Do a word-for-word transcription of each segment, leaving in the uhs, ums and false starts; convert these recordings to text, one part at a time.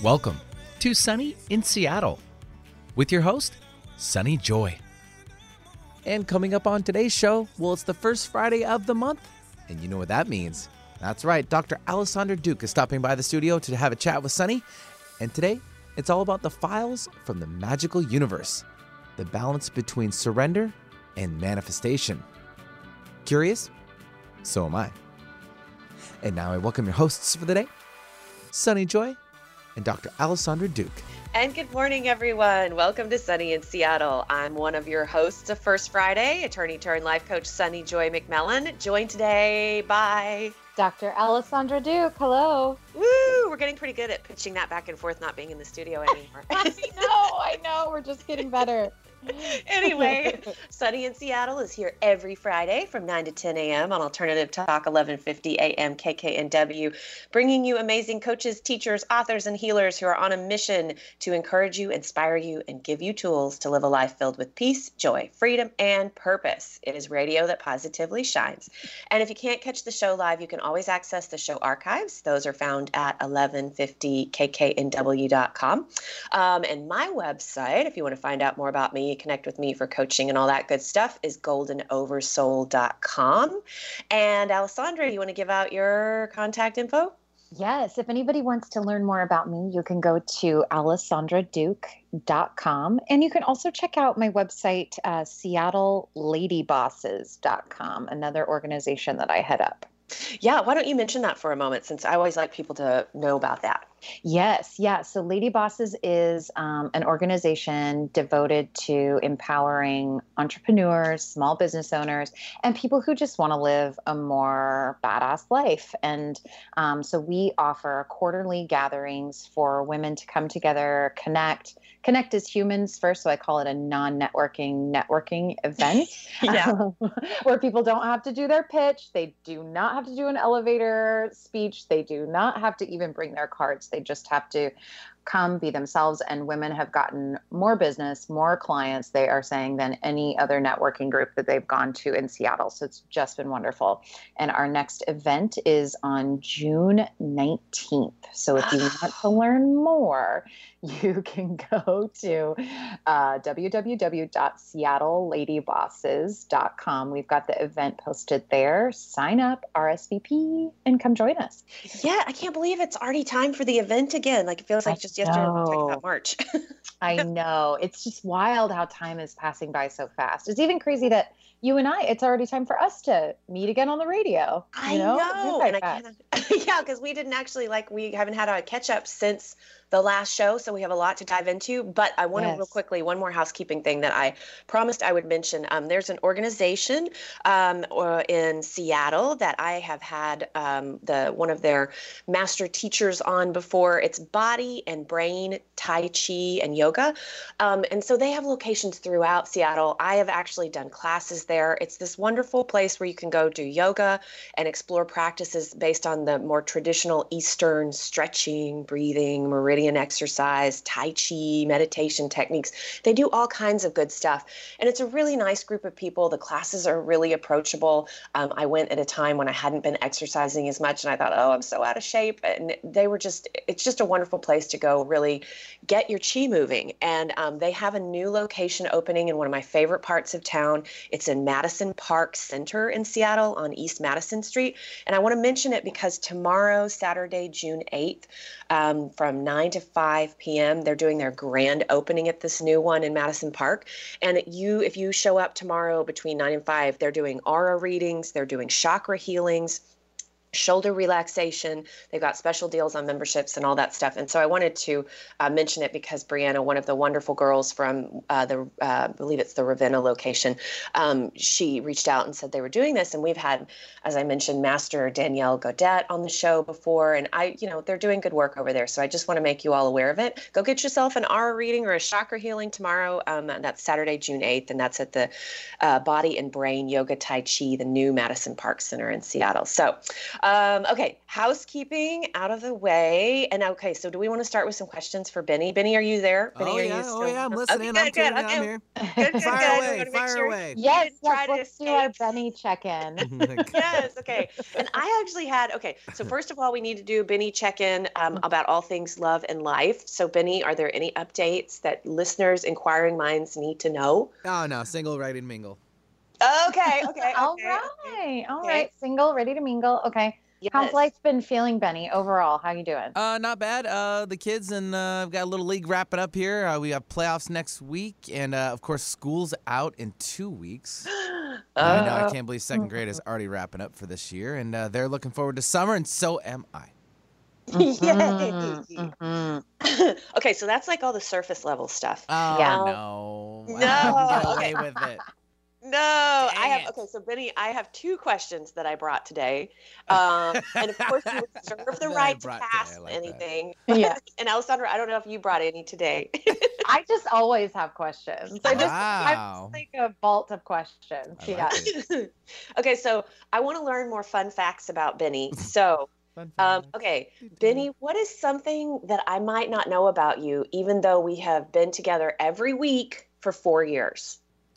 Welcome to Sunny in Seattle with your host, Sunny Joy. And coming up on today's show, well, it's the first Friday of the month, and you know what that means. That's right, Doctor Alessandra Duke is stopping by the studio to have a chat with Sunny, and today it's all about the files from the magical universe, the balance between surrender and manifestation. Curious? So am I. And now I welcome your hosts for the day, Sunny Joy and Doctor Alessandra Duke. And good morning, everyone. Welcome to Sunny in Seattle. I'm one of your hosts of First Friday, attorney turned life coach Sunny Joy McMillan, joined today by Doctor Alessandra Duke. Hello. Woo! We're getting pretty good at pitching that back and forth, not being in the studio anymore. I know, I know. We're just getting better. Anyway, Sunny in Seattle is here every Friday from nine to ten a.m. on Alternative Talk eleven fifty a m K K N W, bringing you amazing coaches, teachers, authors, and healers who are on a mission to encourage you, inspire you, and give you tools to live a life filled with peace, joy, freedom, and purpose. It is radio that positively shines. And if you can't catch the show live, you can always access the show archives. Those are found at eleven fifty K K N W dot com. Um, and my website, if you want to find out more about me, connect with me for coaching and all that good stuff, is golden oversoul dot com. And Alessandra, you want to give out your contact info? Yes. If anybody wants to learn more about me, you can go to alessandra duke dot com. And you can also check out my website, uh, seattle lady bosses dot com, another organization that I head up. Yeah, why don't you mention that for a moment, since I always like people to know about that. Yes, yeah. So Lady Bosses is um, an organization devoted to empowering entrepreneurs, small business owners, and people who just want to live a more badass life. And um, so we offer quarterly gatherings for women to come together, connect, connect as humans first. So I call it a non-networking networking event yeah. where people don't have to do their pitch. They do not have to do an elevator speech. They do not have to even bring their cards. They just have to come, be themselves, and women have gotten more business, more clients, they are saying, than any other networking group that they've gone to in Seattle. So it's just been wonderful. And our next event is on June nineteenth. So if you want to learn more, you can go to uh, w w w dot seattle lady bosses dot com. We've got the event posted there. Sign up, R S V P, and come join us. Yeah, I can't believe it's already time for the event again. Like, it feels like just yesterday we were talking about March. I know. It's just wild how time is passing by so fast. It's even crazy that you and I, it's already time for us to meet again on the radio. I you know, know. And I can't, yeah, because we didn't actually, like, we haven't had a catch up since the last show, so we have a lot to dive into. But I want to yes. real quickly, one more housekeeping thing that I promised I would mention. Um, there's an organization um, or in Seattle that I have had um, the one of their master teachers on before. It's Body and Brain Tai Chi and Yoga. Um, and so they have locations throughout Seattle. I have actually done classes there. It's this wonderful place where you can go do yoga and explore practices based on the more traditional Eastern stretching, breathing, meridian exercise, Tai Chi, meditation techniques. They do all kinds of good stuff. And it's a really nice group of people. The classes are really approachable. Um, I went at a time when I hadn't been exercising as much, and I thought, oh, I'm so out of shape. And they were just, it's just a wonderful place to go really get your chi moving. And um, they have a new location opening in one of my favorite parts of town. It's in Madison Park Center in Seattle on East Madison Street. And I want to mention it because tomorrow, Saturday, June eighth, um, from nine to five p.m., they're doing their grand opening at this new one in Madison Park. And you, if you show up tomorrow between nine and five, they're doing aura readings, they're doing chakra healings, shoulder relaxation. They've got special deals on memberships and all that stuff. And so I wanted to uh, mention it because Brianna, one of the wonderful girls from uh, the, uh, I believe it's the Ravenna location, um, she reached out and said they were doing this. And we've had, as I mentioned, Master Danielle Godet on the show before. And I, you know, they're doing good work over there. So I just want to make you all aware of it. Go get yourself an aura reading or a chakra healing tomorrow. Um, that's Saturday, June eighth. And that's at the uh, Body and Brain Yoga Tai Chi, the new Madison Park Center in Seattle. So, Um, okay, housekeeping out of the way. And okay, so do we want to start with some questions for Benny? Benny, are you there? Benny, Oh are yeah, you still oh yeah, I'm listening. Okay, I'm good, good. tuning in. Okay. I'm here. Good, good, Fire good. away, We wanna make fire sure away. Yes, didn't try yes, to let's do our escape. Benny check-in. Yes, okay. And I actually had, okay, so first of all, we need to do Benny check-in um, about all things love and life. So Benny, are there any updates that listeners, inquiring minds need to know? Oh no, single, ready to mingle. Okay, okay, All okay. right, all okay. right. Single, ready to mingle. Okay. How's Yes. life been feeling, Benny? Overall, how you doing? Uh, not bad. Uh, the kids and uh, I've got a little league wrapping up here. Uh, we have playoffs next week, and uh, of course, school's out in two weeks. I know. I can't believe second grade is already wrapping up for this year, and uh, they're looking forward to summer, and so am I. Yay. Mhm. Okay, so that's like all the surface level stuff. Oh Yeah. no! No, I can get away okay. with it. No, I Dang have, it. okay, so Benny, I have two questions that I brought today. Um, and of course, you reserve the That I right to brought today, pass I like that. anything. Yeah. And Alessandra, I don't know if you brought any today. I just always have questions. I just, I'm Wow. just like a vault of questions. I like Yeah. it. Okay, so I want to learn more fun facts about Benny. So, Fun um, fact. okay, Benny, what is something that I might not know about you, even though we have been together every week for four years?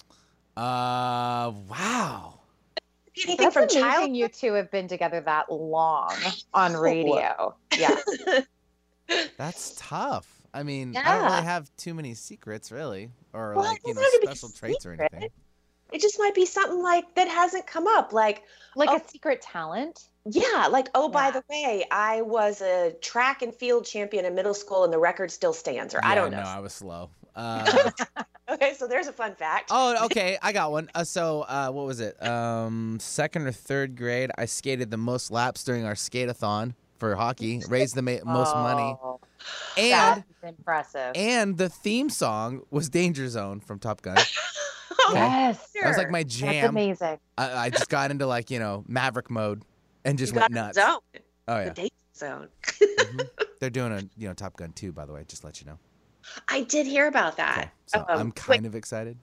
Uh, wow. Anything That's from amazing childhood? you two have been together that long on radio. Yeah. That's tough. I mean, I don't Yeah. really have too many secrets, really, or Well, like it you know, doesn't have to be special traits or secret. anything. It just might be something like that hasn't come up. Like, Like Oh. a secret talent. yeah, like, oh, by Yeah. the way, I was a track and field champion in middle school and the record still stands, or I Yeah, don't know. No, I was slow. Uh, Okay, so there's a fun fact. oh, okay, I got one. Uh, so, uh, what was it? Um, second or third grade, I skated the most laps during our skate-a-thon for hockey, raised the ma- most money, Oh, and that's impressive. and the theme song was "Danger Zone" from Top Gun. Yes. That was like my That's jam. amazing. I, I just got into like you know Maverick mode and just You went got nuts. the zone, Oh the yeah, danger zone. Mhm. They're doing a you know Top Gun two, by the way. Just to let you know. I did hear about So, that. so Um, I'm kind of excited.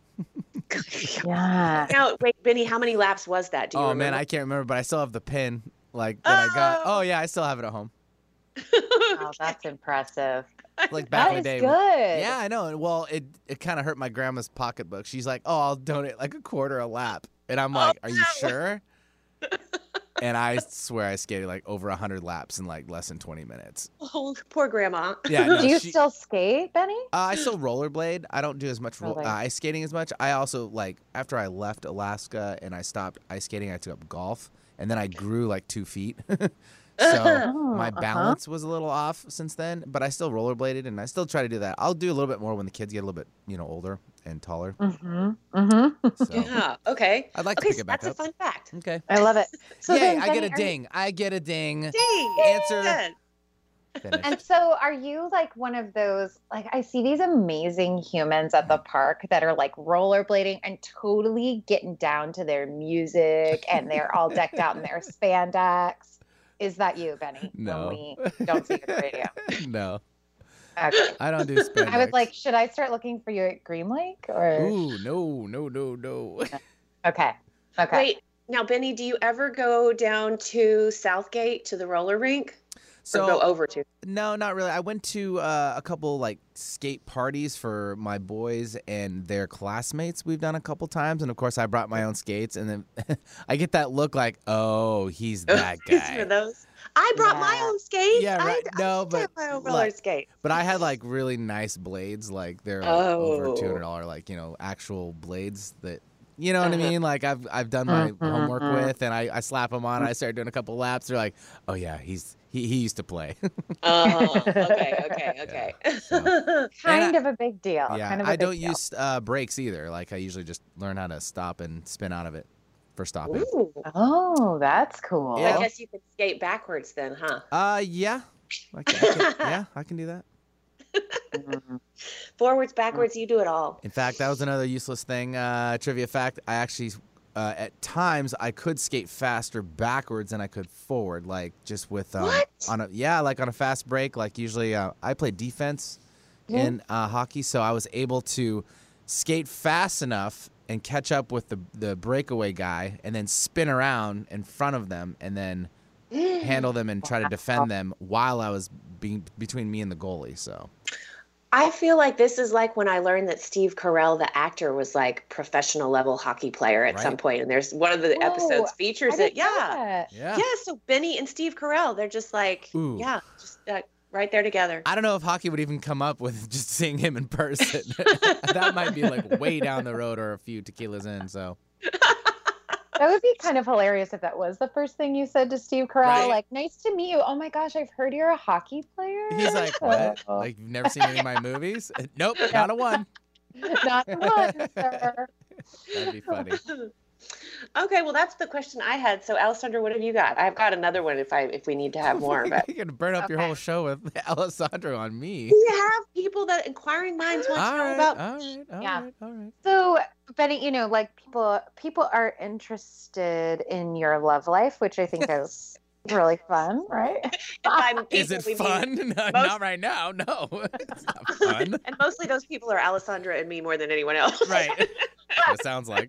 Yeah. Now, wait, Benny, how many laps was that? Do you Oh remember? man, I can't remember, but I still have the pin like that I got. Oh. Oh yeah, I still have it at home. Oh, that's impressive. Like back That in is the day. good. Yeah, I know. Well, it it kind of hurt my grandma's pocketbook. She's like, "Oh, I'll donate like a quarter a lap," and I'm like, "Are you no. sure?" And I swear I skated like over a hundred laps in like less than twenty minutes. Oh, poor grandma. Yeah, no, Do you she- still skate, Benny? Uh, I still rollerblade. I don't do as much ro- Really? uh, ice skating as much. I also like after I left Alaska and I stopped ice skating, I took up golf, and then I grew like two feet. So Oh, my uh-huh. balance was a little off since then, but I still rollerbladed and I still try to do that. I'll do a little bit more when the kids get a little bit, you know, older and taller. Mm-hmm. Mm-hmm. So Yeah. Okay. I'd like to Okay, pick so it back that's up. a fun fact. Okay. I love it. So Yay, then, I get Benny, a are you- ding. I get a ding. Dang. Answer. Good. Finished. And so, are you like one of those? Like, I see these amazing humans at the park that are like rollerblading and totally getting down to their music, and they're all decked out in their spandex. Is that you, Benny? No. When we don't see you at the radio. No, Okay. I don't do spandex. I was like, should I start looking for you at Green Lake or? ooh, no, no, no, no. Okay. Okay. Wait, now, Benny, do you ever go down to Southgate to the roller rink? Or go So over to? no, not really. I went to uh, a couple like skate parties for my boys and their classmates. We've done a couple times, and of course, I brought my own skates. And then I get that look like, oh, he's that For guy. those. I brought my Yeah. own skates. Yeah, right. I, No, I but have my own look, roller skate. But I had like really nice blades, like they're like, over Oh. two hundred dollar, like you know, actual blades that. You know what I Uh-huh. mean? Like I've I've done my Mhm, homework mhm. with, and I, I slap them on. And I start doing a couple laps. They're like, oh yeah, he's he, he used to play. Oh, okay, okay, okay. So- Kind of a big deal. Yeah, Kind of a I big don't deal. use uh, brakes either. Like I usually just learn how to stop and spin out of it for stopping. Ooh. Oh, that's cool. Yeah. I guess you could skate backwards then, huh? Uh, yeah, I can, I can- yeah, I can do that. Mhm. Forwards, backwards, you do it all. In fact, that was another useless thing. Uh, trivia fact: I actually, uh, at times, I could skate faster backwards than I could forward. Like just with um, What? on a yeah, like on a fast break. Like usually, uh, I play defense Yeah. in uh, hockey, so I was able to skate fast enough and catch up with the the breakaway guy, and then spin around in front of them, and then handle them and try to defend them while I was being between me and the goalie. So I feel like this is like when I learned that Steve Carell, the actor, was like professional level hockey player at Right. some point. And there's one of the Whoa, episodes features I it. didn't know Yeah. that. yeah. Yeah. So Benny and Steve Carell, they're just like, Ooh. yeah, just uh, right there together. I don't know if hockey would even come up with just seeing him in person. That might be like way down the road or a few tequilas in. So That would be kind of hilarious if that was the first thing you said to Steve Carell. Right. Like, nice to meet you. Oh my gosh, I've heard you're a hockey player. he's like, what? Oh. Like, you've never seen any of my movies? Nope, not a one. Not one, sir. That'd be funny. Okay, well, that's the question I had. So, Alessandra, what have you got? I've got another one if I if we need to have more. But You're gonna burn up your Okay. whole show with Alessandro on me. we have people that inquiring minds want All to know right, about. all right, all Yeah. right, all right. So, Benny, you know, like people people are interested in your love life, which I think is really fun, right? If I'm Is people, it we mean- fun? No, most- not right now. No, it's not fun. And mostly those people are Alessandra and me more than anyone else. Right. It sounds like.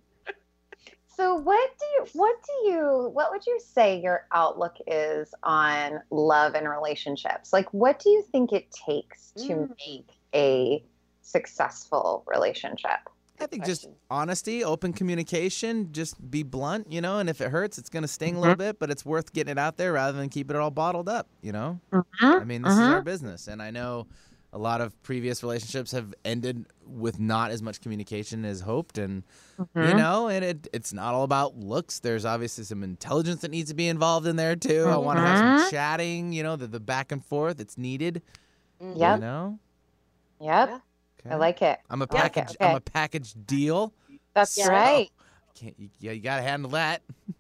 So, what do you what do you what would you say your outlook is on love and relationships? Like, what do you think it takes to Mm. make a successful relationship? I think just question. honesty, open communication, just be blunt, you know, and if it hurts, it's going to sting a little bit, but it's worth getting it out there rather than keep it all bottled up, you know? I mean, this is our business, and I know a lot of previous relationships have ended with not as much communication as hoped, and, you know, and it it's not all about looks. There's obviously some intelligence that needs to be involved in there, too. I want to have some chatting, you know, the, the back and forth, it's needed, Mhm. Yep. you know? Yep. Yeah. I like it. I'm a Yeah. package. Okay, I'm okay. a package deal. That's Yeah. right. Can't you? Yeah, you gotta handle that.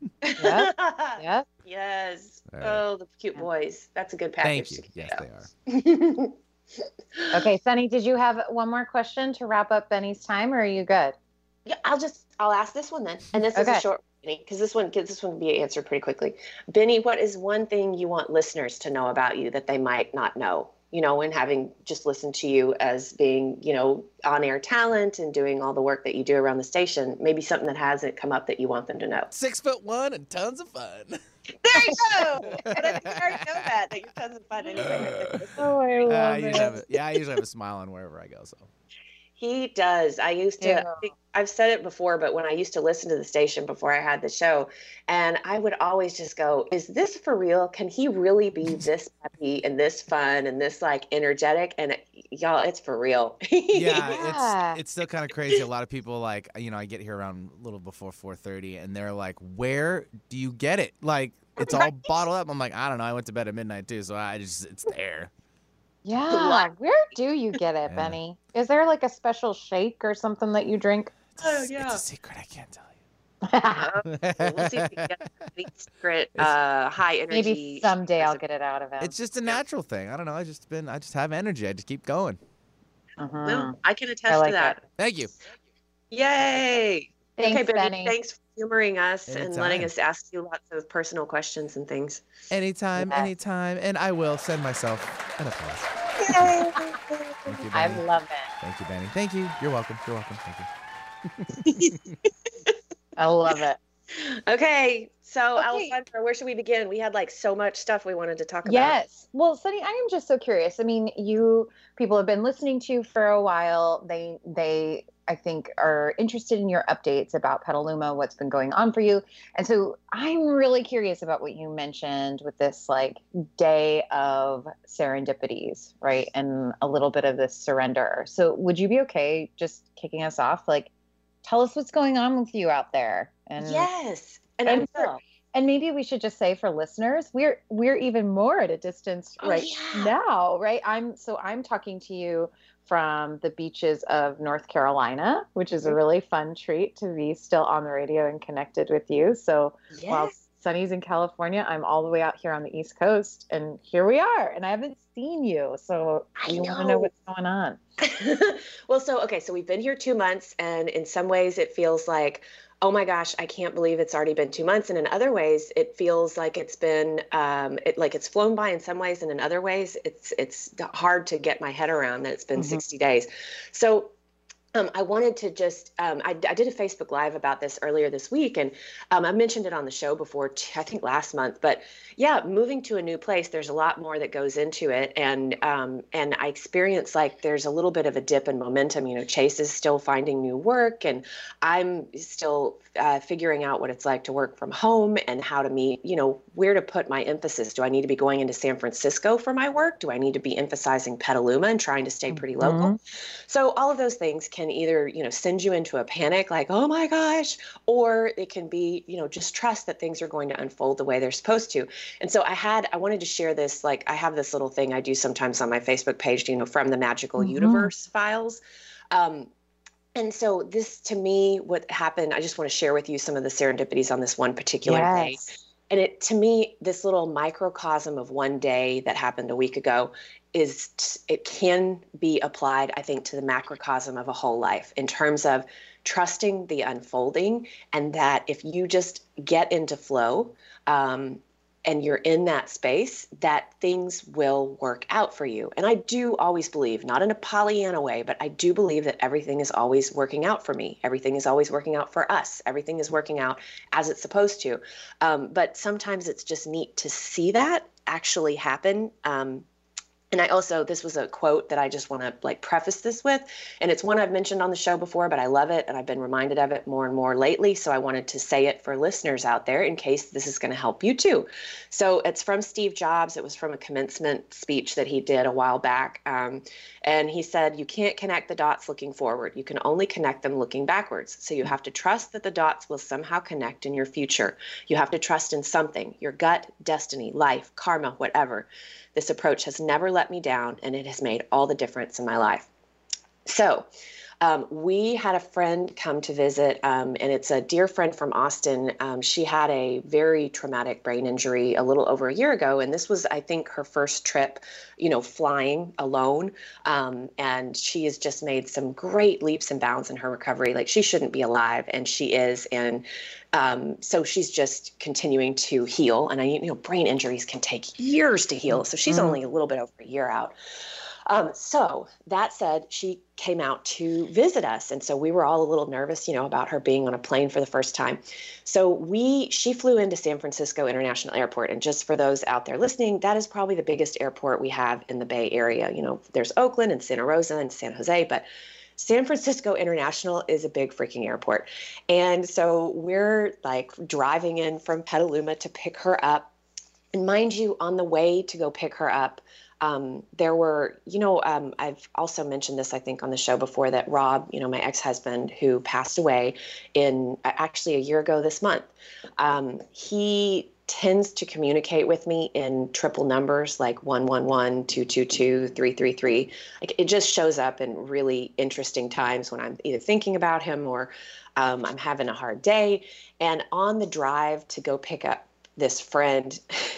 Yep. Yep. Yes. All right. Oh, the cute boys. That's a good package. Thank you. to Yes, get they are. out. Okay, Sunny, did you have one more question to wrap up Benny's time, or are you good? Yeah, I'll just I'll ask this one then, and this is Okay. a short one because this one this one can be answered pretty quickly. Benny, what is one thing you want listeners to know about you that they might not know? You know, in having just listened to you as being, you know, on-air talent and doing all the work that you do around the station, maybe something that hasn't come up that you want them to know. Six foot one and tons of fun. There you go. But I think you already know that that you're tons of fun anyway. Oh, I Uh, I love usually have a, yeah, I usually have a smile on wherever I go. So He does. I used to, Yeah. I think I've said it before, but when I used to listen to the station before I had the show, and I would always just go, is this for real? Can he really be this happy and this fun and this like energetic? And it, y'all, it's for real. yeah, Yeah. it's it's still kind of crazy. A lot of people like you know I get here around a little before four thirty, and they're like, "Where do you get it? Like it's all bottled up." I'm like, I don't know. I went to bed at midnight too, so I just it's there. Yeah. Where do you get it, Yeah. Benny? Is there like a special shake or something that you drink? It's, a- Oh, it's yeah. a secret. I can't tell Well, you. we'll see if we can get the secret uh, high energy. Maybe someday I'll get it out of him. It's just a natural thing. I don't know. I just been. I just have energy. I just keep going. Mhm. No, I can attest I like to that. Thank you. Yay. Thanks, okay, Benny, Benny. thanks for humoring us and letting Anytime. us ask you lots of personal questions and things. Anytime, Yes. anytime, and I will send myself an applause. Thank you, I Benny. love it. Thank you, Benny. Thank you. You're welcome. You're welcome. Thank you. I love it. Okay, so Okay. Alessandra, where should we begin? We had like so much stuff we wanted to talk about. Yes. Well, Sunny, I am just so curious. I mean, you people have been listening to you for a while. They they I think are interested in your updates about Petaluma, what's been going on for you. And so I'm really curious about what you mentioned with this like day of serendipities, right? And a little bit of this surrender. So would you be okay just kicking us off? Like tell us what's going on with you out there. And Yes. And, and I'm for- and maybe we should just say for listeners, we're we're even more at a distance Oh, right yeah. now, right? I'm so I'm talking to you from the beaches of North Carolina, which is a really fun treat to be still on the radio and connected with you. So yes. while Sunny's in California, I'm all the way out here on the East Coast, and here we are. And I haven't seen you, so I we want to know. know what's going on. Well, so okay, so we've been here two months, and in some ways it feels like, oh my gosh, I can't believe it's already been two months. And in other ways, it feels like it's been, um, it, like it's flown by in some ways, and in other ways, it's it's hard to get my head around that it's been Mhm. sixty days. So Um, I wanted to just, um, I, I did a Facebook Live about this earlier this week, and um, I mentioned it on the show before, I think last month. But yeah, moving to a new place, there's a lot more that goes into it. And um, and I experience like there's a little bit of a dip in momentum. You know, Chase is still finding new work, and I'm still uh, figuring out what it's like to work from home and how to meet, you know, where to put my emphasis. Do I need to be going into San Francisco for my work? Do I need to be emphasizing Petaluma and trying to stay pretty Mm-hmm. local? So all of those things can either, you know, send you into a panic like, oh my gosh, or it can be, you know, just trust that things are going to unfold the way they're supposed to. And so I had, I wanted to share this, like I have this little thing I do sometimes on my Facebook page, you know, from the Magical Mhm. Universe files. Um, and so this, to me, what happened, I just want to share with you some of the serendipities on this one particular day. Yes. And it, to me, this little microcosm of one day that happened a week ago is, t- it can be applied, I think, to the macrocosm of a whole life in terms of trusting the unfolding, and that if you just get into flow, um, and you're in that space, that things will work out for you. And I do always believe, not in a Pollyanna way, but I do believe that everything is always working out for me. Everything is always working out for us. Everything is working out as it's supposed to. Um, but sometimes it's just neat to see that actually happen. Um, And I also, this was a quote that I just want to like preface this with, and it's one I've mentioned on the show before, but I love it and I've been reminded of it more and more lately. So I wanted to say it for listeners out there in case this is going to help you too. So it's from Steve Jobs. It was from a commencement speech that he did a while back. Um, and he said, you can't connect the dots looking forward. You can only connect them looking backwards. So you have to trust that the dots will somehow connect in your future. You have to trust in something, your gut, destiny, life, karma, whatever. This approach has never let me down, and it has made all the difference in my life. So um, we had a friend come to visit, um, and it's a dear friend from Austin. Um, she had a very traumatic brain injury a little over a year ago, and this was, I think, her first trip, you know, flying alone. Um, and she has just made some great leaps and bounds in her recovery. Like, she shouldn't be alive, and she is. And Um, so she's just continuing to heal. And I, you know, brain injuries can take years to heal. So she's Mhm. only a little bit over a year out. Um, so that said, she came out to visit us. And so we were all a little nervous, you know, about her being on a plane for the first time. So we, she flew into San Francisco International Airport. And just for those out there listening, that is probably the biggest airport we have in the Bay Area. You know, there's Oakland and Santa Rosa and San Jose, but San Francisco International is a big freaking airport. And so we're like driving in from Petaluma to pick her up. And mind you, on the way to go pick her up, um, there were, you know, um, I've also mentioned this, I think, on the show before, that Rob, you know, my ex-husband, who passed away in actually a year ago this month, um, he tends to communicate with me in triple numbers, like one one one, two two two, three three three. Like, it just shows up in really interesting times when I'm either thinking about him or um, I'm having a hard day. And on the drive to go pick up this friend,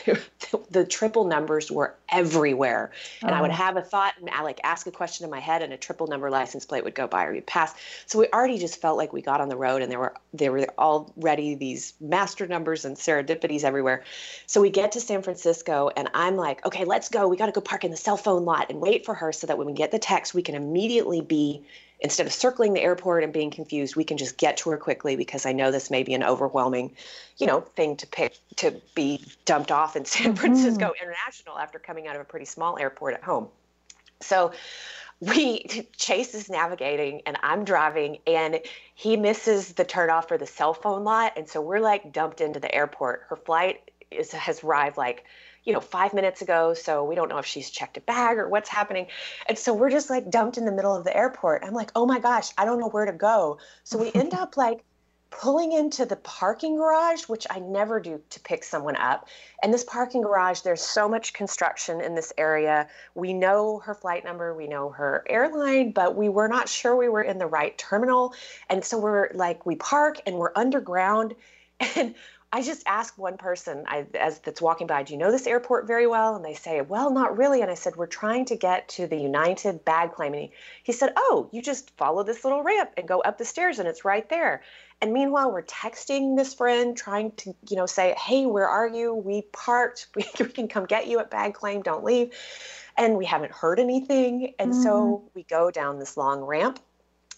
the triple numbers were everywhere. And I would have a thought and I like ask a question in my head, and a triple number license plate would go by or you'd pass. So we already just felt like we got on the road, and there were there were already these master numbers and serendipities everywhere. So we get to San Francisco, and I'm like, okay, let's go. We got to go park in the cell phone lot and wait for her, so that when we get the text, we can immediately be, instead of circling the airport and being confused, we can just get to her quickly, because I know this may be an overwhelming, you know, thing to pick, to be dumped off in San Francisco mm. International after coming out of a pretty small airport at home. So we, Chase is navigating and I'm driving, and he misses the turnoff for the cell phone lot. And so we're like dumped into the airport. Her flight is, has arrived like, you know, five minutes ago. So we don't know if she's checked a bag or what's happening. And so we're just like dumped in the middle of the airport. I'm like, oh my gosh, I don't know where to go. So we end up like pulling into the parking garage, which I never do to pick someone up. And this parking garage, there's so much construction in this area. We know her flight number, we know her airline, but we were not sure we were in the right terminal. And so we're like, we park and we're underground. And I just asked one person I, as that's walking by, do you know this airport very well? And they say, well, not really. And I said, we're trying to get to the United bag claim. And he, he said, oh, you just follow this little ramp and go up the stairs and it's right there. And meanwhile, we're texting this friend trying to, you know, say, hey, where are you? We parked. We, we can come get you at bag claim. Don't leave. And we haven't heard anything. And mm-hmm. so we go down this long ramp.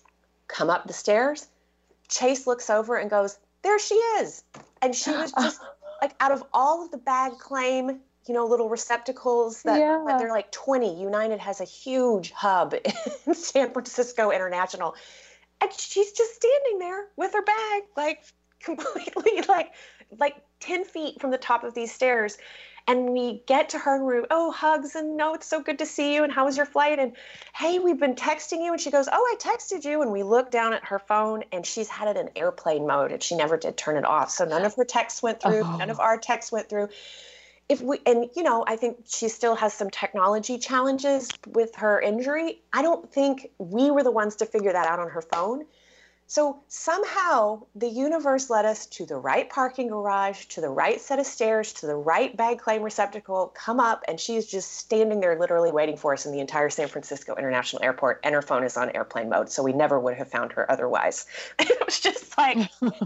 come up the stairs. Chase looks over and goes, there she is. And she was just like, out of all of the bag claim, you know, little receptacles that Yeah. but they're like twenty. United has a huge hub in San Francisco International. And she's just standing there with her bag, like completely like like ten feet from the top of these stairs. And we get to her and we're, oh, hugs, and no, it's so good to see you. And how was your flight? And hey, we've been texting you. And she goes, oh, I texted you. And we look down at her phone and she's had it in airplane mode and she never did turn it off. So none of her texts went through. Oh. None of our texts went through. If we, and you know, I think she still has some technology challenges with her injury. I don't think we were the ones to figure that out on her phone. So somehow the universe led us to the right parking garage, to the right set of stairs, to the right bag claim receptacle, come up, and she's just standing there literally waiting for us in the entire San Francisco International Airport, and her phone is on airplane mode, so we never would have found her otherwise. It was just like,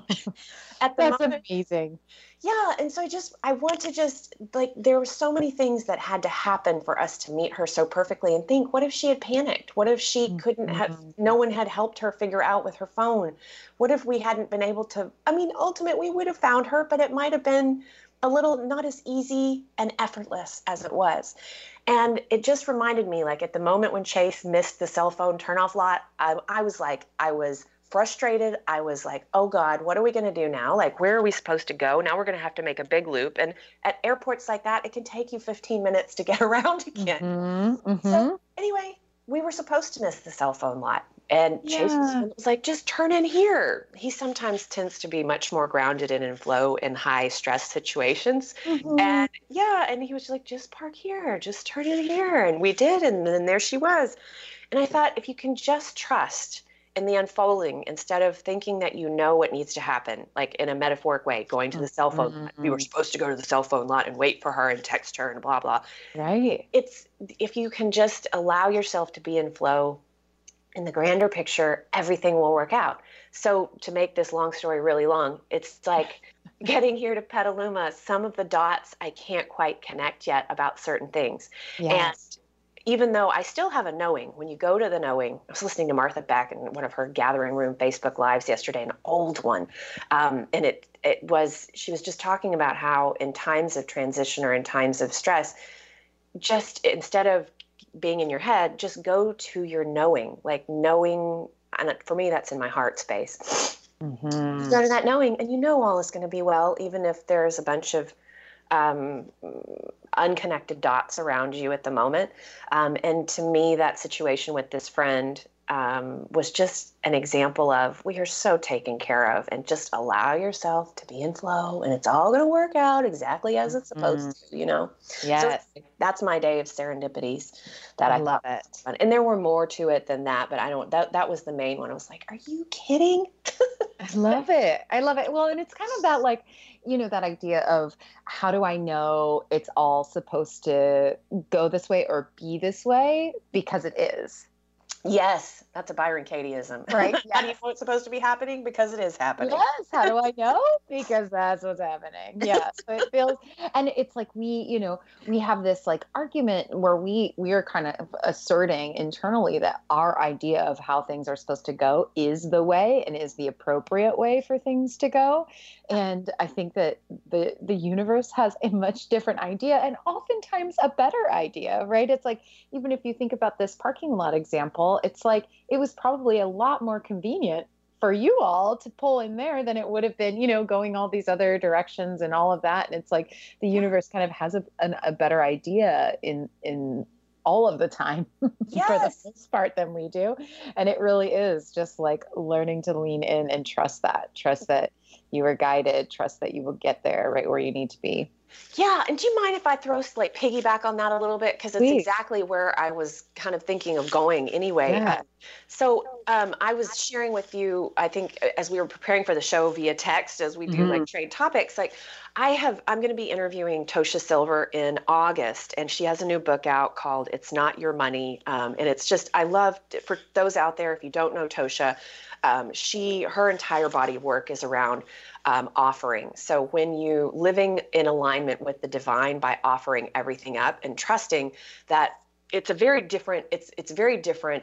at the That's moment, amazing. yeah, and so I just, I want to just, like, there were so many things that had to happen for us to meet her so perfectly and think, what if she had panicked? What if she couldn't have, no one had helped her figure out with her phone? What if we hadn't been able to, I mean, ultimately we would have found her, but it might have been a little not as easy and effortless as it was. And it just reminded me, like, at the moment when Chase missed the cell phone turnoff lot, I, I was like, I was frustrated. I was like, oh God, what are we going to do now? Like, where are we supposed to go? Now we're going to have to make a big loop. And at airports like that, it can take you fifteen minutes to get around again. Mm-hmm, mm-hmm. So anyway, we were supposed to miss the cell phone lot. And Chase Yeah. was like, just turn in here. He sometimes tends to be much more grounded in and flow in high stress situations. Mhm. And yeah, and he was like, just park here, just turn in here. And we did. And then there she was. And I thought, if you can just trust in the unfolding, instead of thinking that you know what needs to happen, like in a metaphoric way, going to the cell phone lot. We were supposed to go to the cell phone lot and wait for her and text her and blah, blah. Right. It's, if you can just allow yourself to be in flow in the grander picture, everything will work out. So to make this long story really long, it's like getting here to Petaluma, some of the dots I can't quite connect yet about certain things. Yes. And even though I still have a knowing, when you go to the knowing, I was listening to Martha Beck in one of her Gathering Room Facebook Lives yesterday, an old one. Um, and it, it was, she was just talking about how in times of transition or in times of stress, just instead of being in your head, just go to your knowing, like knowing, and for me, that's in my heart space. Mm-hmm. You go to that knowing and you know all is going to be well, even if there's a bunch of um, unconnected dots around you at the moment. Um, and to me, that situation with this friend um, was just an example of, we are so taken care of, and just allow yourself to be in flow, and it's all going to work out exactly as it's supposed Mm-hmm. to, you know? Yes. So that's my day of serendipities that I I, love thought it. was fun. And there were more to it than that, but I don't, that, that was the main one. I was like, are you kidding? I love it. I love it. Well, and it's kind of that, like, you know, that idea of, how do I know it's all supposed to go this way or be this way? Because it is. Yes, that's a Byron Katieism. Right? How do you know it's supposed to be happening? Because it is happening. Yes. How do I know? Because that's what's happening. Yes. So it feels, and it's like, we, you know, we have this like argument where we, we are kind of asserting internally that our idea of how things are supposed to go is the way and is the appropriate way for things to go. And I think that the, the universe has a much different idea, and oftentimes a better idea, right? It's like, even if you think about this parking lot example, it's like, it was probably a lot more convenient for you all to pull in there than it would have been, you know, going all these other directions and all of that. And it's like the universe kind of has a, an, a better idea in, in all of the time Yes. for the most part than we do. And it really is just like learning to lean in and trust that, trust that you are guided, trust that you will get there right where you need to be. Yeah, and do you mind if I throw like piggyback on that a little bit, because it's Please. exactly where I was kind of thinking of going anyway. Yeah. Uh, so um, I was sharing with you, I think, as we were preparing for the show via text, as we do Mhm. like trade topics, like I have, I'm going to be interviewing Tosha Silver in August, and she has a new book out called "It's Not Your Money," um, and it's just, I love, for those out there, if you don't know Tosha, um, she, her entire body of work is around Um, offering. So when you living in alignment with the divine by offering everything up and trusting that it's a very different, it's it's very different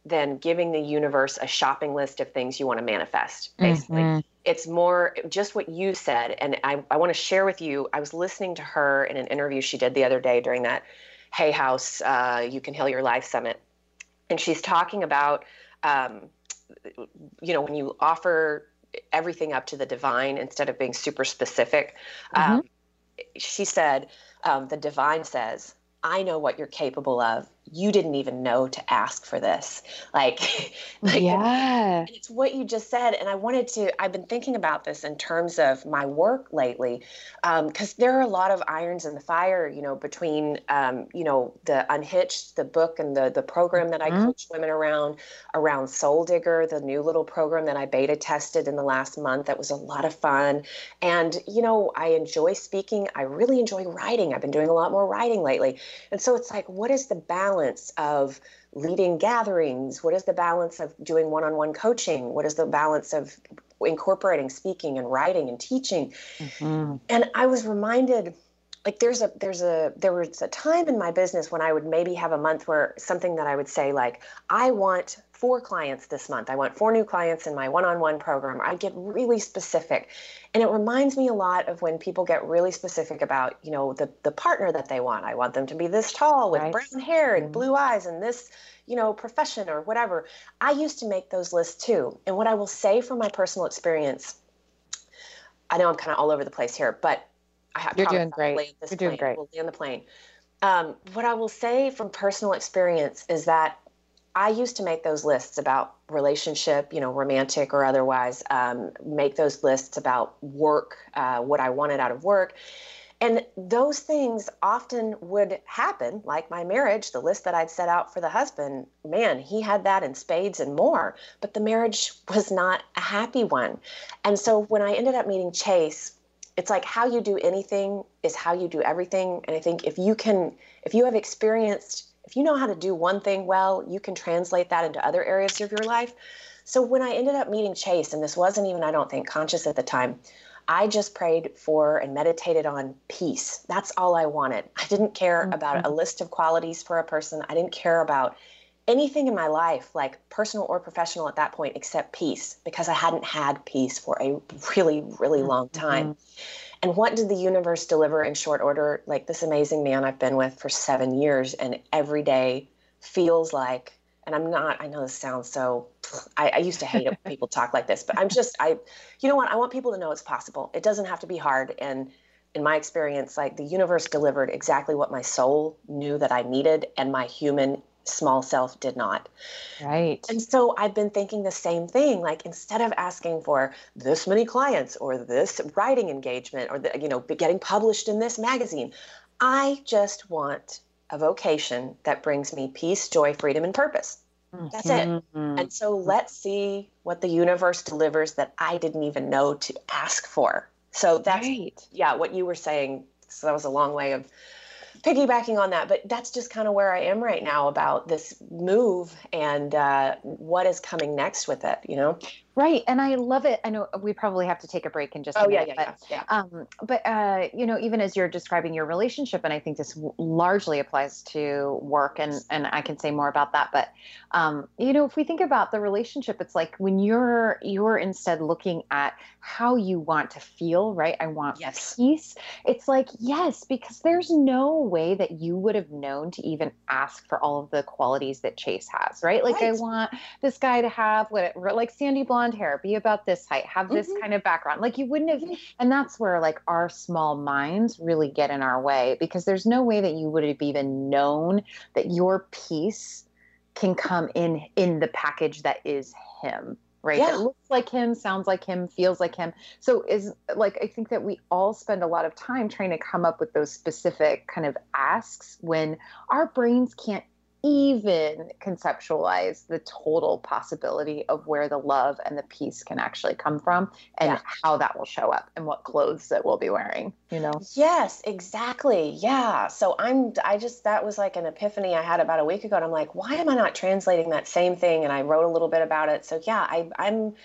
than giving the universe a shopping list of things you want to manifest, basically. Mm-hmm. It's more just what you said. And I, I want to share with you, I was listening to her in an interview she did the other day during that Hay House, uh, You Can Heal Your Life Summit. And she's talking about, um, you know, when you offer everything up to the divine instead of being super specific, mm-hmm. um, she said, um, the divine says, I know what you're capable of. You didn't even know to ask for this. Like, like yeah. And it's what you just said. And I wanted to, I've been thinking about this in terms of my work lately, because um, there are a lot of irons in the fire, you know, between, um, you know, the Unhitched, the book and the, the program that I mm-hmm. coach women around, around Soul Digger, the new little program that I beta tested in the last month. That was a lot of fun. And, you know, I enjoy speaking. I really enjoy writing. I've been doing a lot more writing lately. And so it's like, what is the balance of leading gatherings? What is the balance of doing one-on-one coaching? What is the balance of incorporating speaking and writing and teaching? Mm-hmm. And I was reminded, like there's a, there's a, there was a time in my business when I would maybe have a month where something that I would say, like, I want four clients this month. I want four new clients in my one-on-one program. I get really specific. And it reminds me a lot of when people get really specific about, you know, the, the partner that they want. I want them to be this tall with right. brown hair and blue eyes and this, you know, profession or whatever. I used to make those lists too. And what I will say from my personal experience, I know I'm kind of all over the place here, but I have You're doing great. Land this You're plane. doing great. We'll land the plane. Um, what I will say from personal experience is that I used to make those lists about relationship, you know, romantic or otherwise, um, make those lists about work, uh, what I wanted out of work. And those things often would happen, like my marriage, the list that I'd set out for the husband, man, he had that in spades and more, but the marriage was not a happy one. And so when I ended up meeting Chase, it's like how you do anything is how you do everything. And I think if you can, if you have experienced If you know how to do one thing well, you can translate that into other areas of your life. So when I ended up meeting Chase, and this wasn't even, I don't think, conscious at the time, I just prayed for and meditated on peace. That's all I wanted. I didn't care mm-hmm. about a list of qualities for a person. I didn't care about anything in my life, like personal or professional at that point, except peace, because I hadn't had peace for a really, really long time. Mm-hmm. And what did the universe deliver in short order? Like this amazing man I've been with for seven years and every day feels like, and I'm not, I know this sounds so, I, I used to hate it when people talk like this, but I'm just, I, you know what? I want people to know it's possible. It doesn't have to be hard. And in my experience, like the universe delivered exactly what my soul knew that I needed and my human small self did not. Right. And so I've been thinking the same thing, like instead of asking for this many clients or this writing engagement or the, you know, getting published in this magazine, I just want a vocation that brings me peace, joy, freedom, and purpose. That's it. Mm-hmm. And so let's see what the universe delivers that I didn't even know to ask for. So that's, right. yeah, what you were saying. So that was a long way of piggybacking on that, but that's just kind of where I am right now about this move and uh, what is coming next with it, you know? Right. And I love it. I know we probably have to take a break in just a oh, minute. yeah, yeah, but, yeah, yeah. Um, but uh, you know, even as you're describing your relationship, and I think this w- largely applies to work, and, and I can say more about that. But, um, you know, if we think about the relationship, it's like when you're, you're instead looking at how you want to feel, right? I want yes. peace. It's like, yes, because there's no way that you would have known to even ask for all of the qualities that Chase has, right? Like right. I want this guy to have what, like Sandy Blonde hair, be about this height, have this mm-hmm. kind of background. Like you wouldn't have, mm-hmm. and that's where like our small minds really get in our way, because there's no way that you would have even known that your peace can come in, in the package that is him, right? Yeah. That looks like him, sounds like him, feels like him. So is like, I think that we all spend a lot of time trying to come up with those specific kind of asks when our brains can't even conceptualize the total possibility of where the love and the peace can actually come from and yeah. how that will show up and what clothes that we'll be wearing, you know? Yes, exactly. Yeah. So I'm, I just, that was like an epiphany I had about a week ago. And I'm like, why am I not translating that same thing? And I wrote a little bit about it. So yeah, I, I'm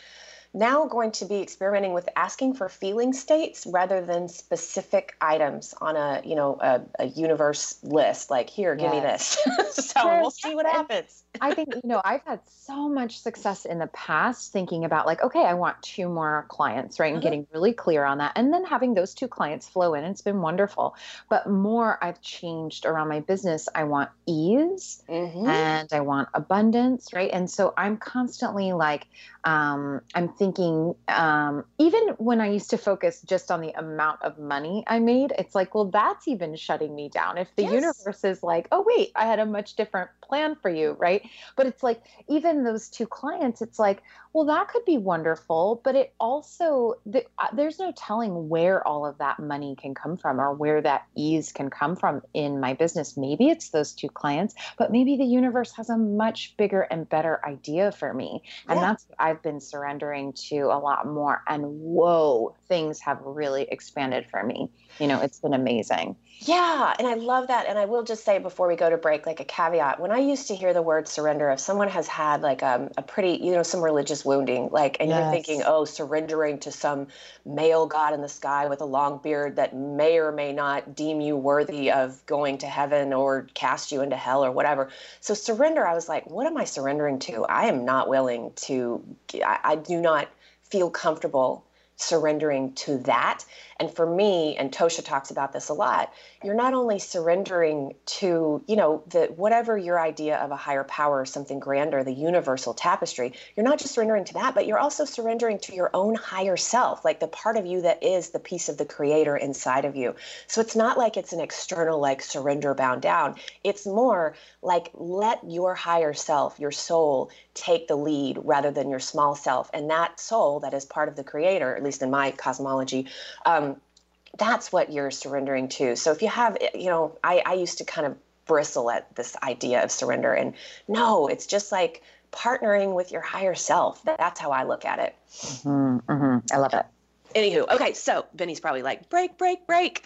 now going to be experimenting with asking for feeling states rather than specific items on a, you know, a, a universe list. Like, here, give Yes. me this. So we'll see what happens. I think, you know, I've had so much success in the past thinking about like, okay, I want two more clients, right? And Uh-huh. getting really clear on that. And then having those two clients flow in. It's been wonderful. But more I've changed around my business. I want ease Mhm. and I want abundance, right? And so I'm constantly like, um, I'm thinking, um, even when I used to focus just on the amount of money I made, it's like, well, that's even shutting me down. If the Yes. universe is like, oh, wait, I had a much different plan for you, right? But it's like, even those two clients, it's like, well, that could be wonderful, but it also, the, uh, there's no telling where all of that money can come from or where that ease can come from in my business. Maybe it's those two clients, but maybe the universe has a much bigger and better idea for me. And Yeah. that's what I've been surrendering to a lot more. And whoa, things have really expanded for me. You know, it's been amazing. Yeah, and I love that. And I will just say before we go to break, like a caveat, when I used to hear the word surrender, if someone has had like um, a pretty, you know, some religious wounding, like, and you're Yes. thinking, oh, surrendering to some male god in the sky with a long beard that may or may not deem you worthy of going to heaven or cast you into hell or whatever. So surrender, I was like, what am I surrendering to? I am not willing to, I, I do not feel comfortable surrendering to that. And for me, and Tosha talks about this a lot, you're not only surrendering to, you know, the whatever your idea of a higher power, something grander, the universal tapestry, you're not just surrendering to that, but you're also surrendering to your own higher self, like the part of you that is the piece of the creator inside of you. So it's not like it's an external, like surrender bound down. It's more like let your higher self, your soul, take the lead rather than your small self. And that soul that is part of the creator, at least in my cosmology, um, that's what you're surrendering to. So if you have, you know, I, I used to kind of bristle at this idea of surrender. And no, it's just like partnering with your higher self. That's how I look at it. Mm-hmm, mm-hmm. I love it. Anywho, okay, so Benny's probably like, break, break, break.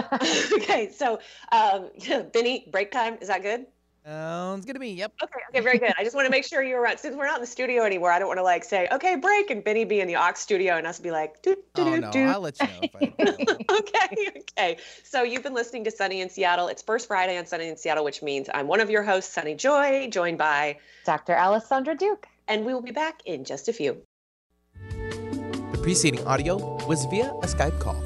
Okay, so um, Benny, break time, is that good? Sounds good to me. Yep. Okay, okay, very good. I just want to make sure you're around. Since we're not in the studio anymore, I don't want to like say, okay, break, and Benny be in the aux studio and us be like, doo, doo, Oh doo, no, doo. I'll let you know if I. Okay, okay. So you've been listening to Sunny in Seattle. It's First Friday on Sunny in Seattle, which means I'm one of your hosts, Sunny Joy, joined by, Doctor Alessandra Duke. and we will be back in just a few. The preceding audio was via a Skype call.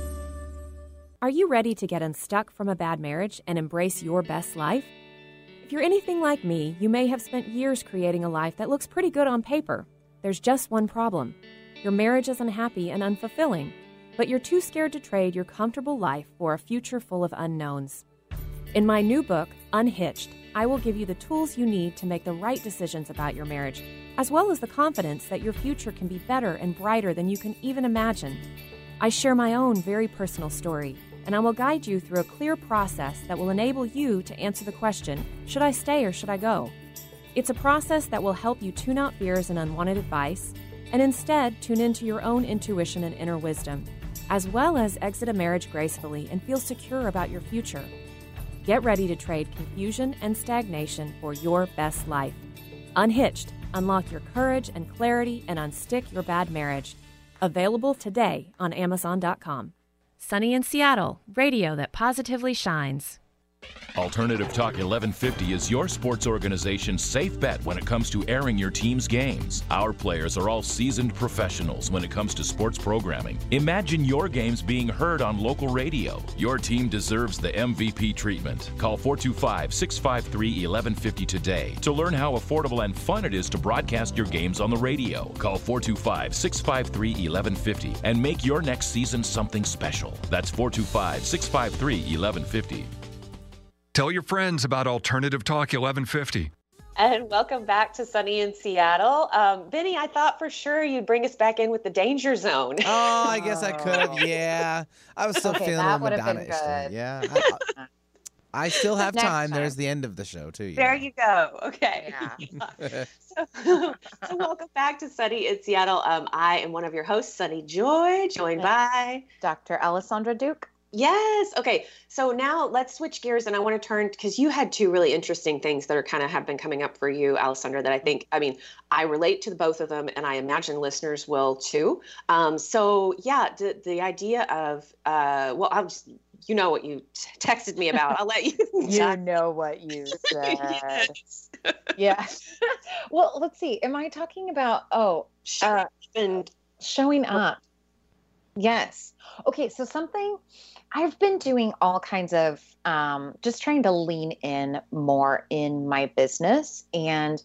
Are you ready to get unstuck from a bad marriage and embrace your best life? If you're anything like me, you may have spent years creating a life that looks pretty good on paper. There's just one problem. Your marriage is unhappy and unfulfilling, but you're too scared to trade your comfortable life for a future full of unknowns. In my new book, Unhitched, I will give you the tools you need to make the right decisions about your marriage, as well as the confidence that your future can be better and brighter than you can even imagine. I share my own very personal story, and I will guide you through a clear process that will enable you to answer the question, should I stay or should I go? It's a process that will help you tune out fears and unwanted advice, and instead tune into your own intuition and inner wisdom, as well as exit a marriage gracefully and feel secure about your future. Get ready to trade confusion and stagnation for your best life. Unhitched, unlock your courage and clarity and unstick your bad marriage. Available today on Amazon dot com. Sunny in Seattle, radio that positively shines. Alternative Talk eleven fifty is your sports organization's safe bet when it comes to airing your team's games. Our players are all seasoned professionals when it comes to sports programming. Imagine your games being heard on local radio. Your team deserves the M V P treatment. Call four two five, six five three, one one five zero today to learn how affordable and fun it is to broadcast your games on the radio. Call four two five, six five three, one one five zero and make your next season something special. That's four two five, six five three, one one five zero. Tell your friends about Alternative Talk eleven fifty. And welcome back to Sunny in Seattle. Um, Benny, I thought for sure you'd bring us back in with the danger zone. Oh, I guess I could have. Yeah, I was still Okay, feeling that a little would've been Madonna-ish there. good. Yeah, I, I, I still have Next time. time. There's the end of the show too. You There know. you go. Okay. Yeah. so, so welcome back to Sunny in Seattle. Um, I am one of your hosts, Sunny Joy, joined by Doctor Alessandra Duke. Yes. Okay. So now let's switch gears, and I want to turn because you had two really interesting things that are kind of have been coming up for you, Alessandra, that I think, I mean, I relate to the both of them, and I imagine listeners will too. Um, so yeah, the, the idea of, uh, well, I'll just, you know what you t- texted me about. I'll let you. You know what you said. Yes. Yeah. Well, let's see. Am I talking about, oh, uh, and showing up? Yes. Okay. So something I've been doing all kinds of um, just trying to lean in more in my business, and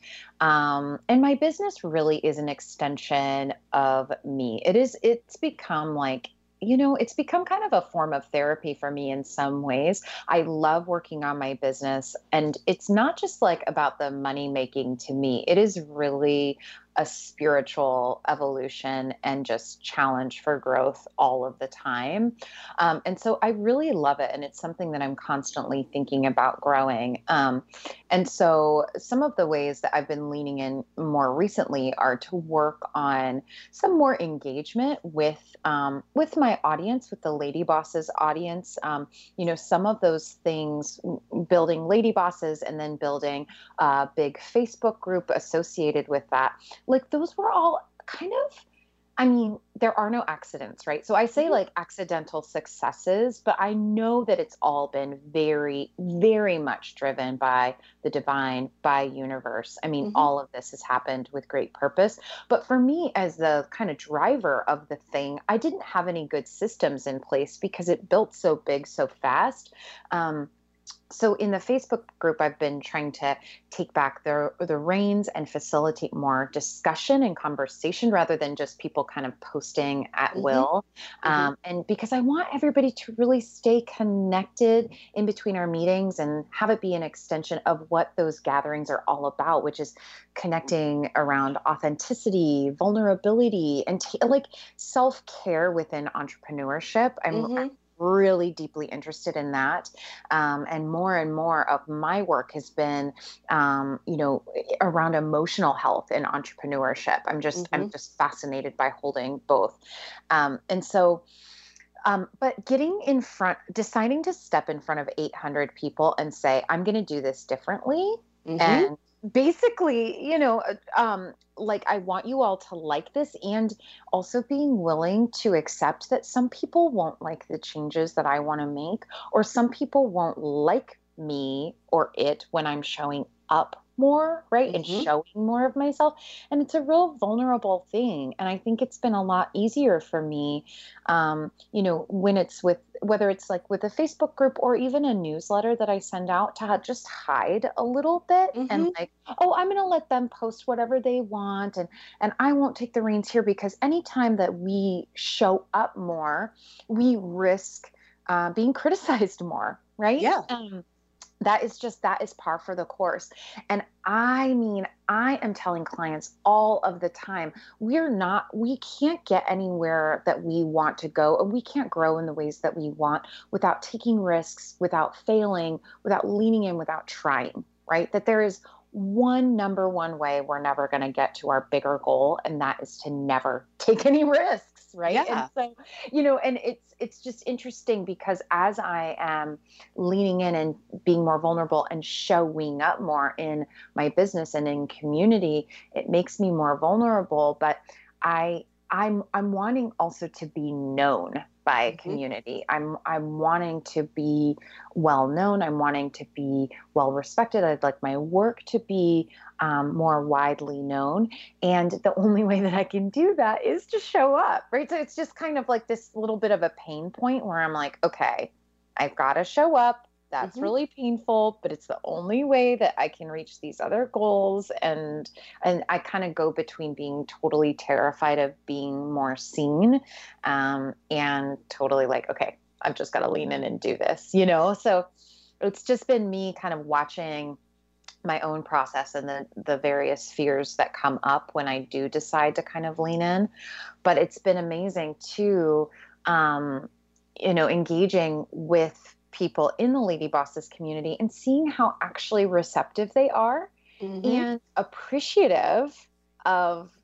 um, and my business really is an extension of me. It is. It's become like, you know, it's become kind of a form of therapy for me in some ways. I love working on my business, and it's not just like about the money making to me. It is really a spiritual evolution and just challenge for growth all of the time. Um, and so I really love it. And it's something that I'm constantly thinking about growing. Um, and so some of the ways that I've been leaning in more recently are to work on some more engagement with, um, with my audience, with the Lady Bosses audience. Um, you know, some of those things, building Lady Bosses and then building a big Facebook group associated with that. Like those were all kind of, I mean, there are no accidents, right? So I say like accidental successes, but I know that it's all been very, very much driven by the divine, by universe. I mean, mm-hmm. all of this has happened with great purpose. But for me, as the kind of driver of the thing, I didn't have any good systems in place because it built so big, so fast. Um, So in the Facebook group, I've been trying to take back the the reins and facilitate more discussion and conversation rather than just people kind of posting at mm-hmm. will. Um, mm-hmm. And because I want everybody to really stay connected in between our meetings and have it be an extension of what those gatherings are all about, which is connecting around authenticity, vulnerability, and t- like self-care within entrepreneurship. I'm mm-hmm. really deeply interested in that. Um, and more and more of my work has been, um, you know, around emotional health and entrepreneurship. I'm just, mm-hmm. I'm just fascinated by holding both. Um, and so, um, but getting in front, deciding to step in front of eight hundred people and say, I'm going to do this differently. Mm-hmm. And basically, you know, um, like I want you all to like this, and also being willing to accept that some people won't like the changes that I want to make, or some people won't like me or it when I'm showing up more, right? Mm-hmm. And showing more of myself. And it's a real vulnerable thing. And I think it's been a lot easier for me, um, you know, when it's with, whether it's like with a Facebook group or even a newsletter that I send out, to just hide a little bit mm-hmm. and like, oh, I'm going to let them post whatever they want. And, and I won't take the reins here, because anytime that we show up more, we risk uh, being criticized more, right? Yeah. Um, That is just, that is par for the course. And I mean, I am telling clients all of the time, we're not, we can't get anywhere that we want to go, and we can't grow in the ways that we want without taking risks, without failing, without leaning in, without trying, right? That there is one number one way we're never going to get to our bigger goal, and that is to never take any risks. Right. Yeah. And so, you know, and it's, it's just interesting because as I am leaning in and being more vulnerable and showing up more in my business and in community, it makes me more vulnerable. But I, I'm, I'm wanting also to be known by a community. I'm, I'm wanting to be well known. I'm wanting to be well respected. I'd like my work to be um, more widely known. And the only way that I can do that is to show up, right? So it's just kind of like this little bit of a pain point where I'm like, okay, I've got to show up. That's mm-hmm. really painful, but it's the only way that I can reach these other goals. And, and I kind of go between being totally terrified of being more seen, um, and totally like, okay, I've just got to lean in and do this, you know? So it's just been me kind of watching my own process and the, the various fears that come up when I do decide to kind of lean in. But it's been amazing too, um, you know, engaging with people in the Lady Bosses community and seeing how actually receptive they are mm-hmm. and appreciative of